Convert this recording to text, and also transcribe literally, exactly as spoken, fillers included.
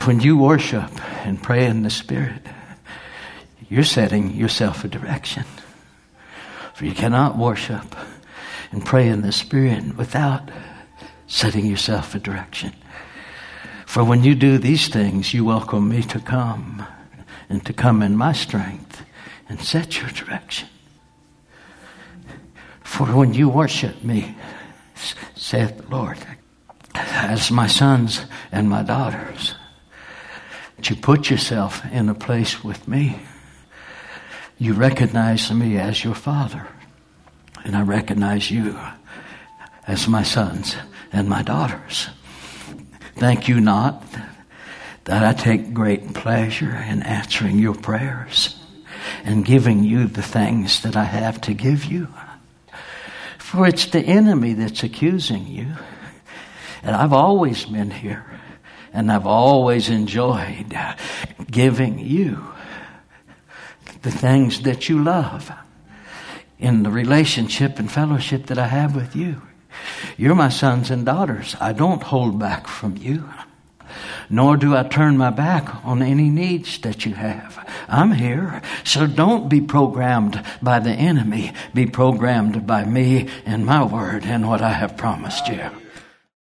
When you worship and pray in the Spirit, you're setting yourself a direction. For you cannot worship and pray in the Spirit without setting yourself a direction. For when you do these things, you welcome me to come and to come in my strength and set your direction. For when you worship me, saith the Lord, as my sons and my daughters, you put yourself in a place with me. You recognize me as your Father, and I recognize you as my sons and my daughters. Thank you not that I take great pleasure in answering your prayers and giving you the things that I have to give you. For it's the enemy that's accusing you. And I've always been here. And I've always enjoyed giving you the things that you love in the relationship and fellowship that I have with you. You're my sons and daughters. I don't hold back from you, nor do I turn my back on any needs that you have. I'm here, so don't be programmed by the enemy. Be programmed by me and my word and what I have promised you.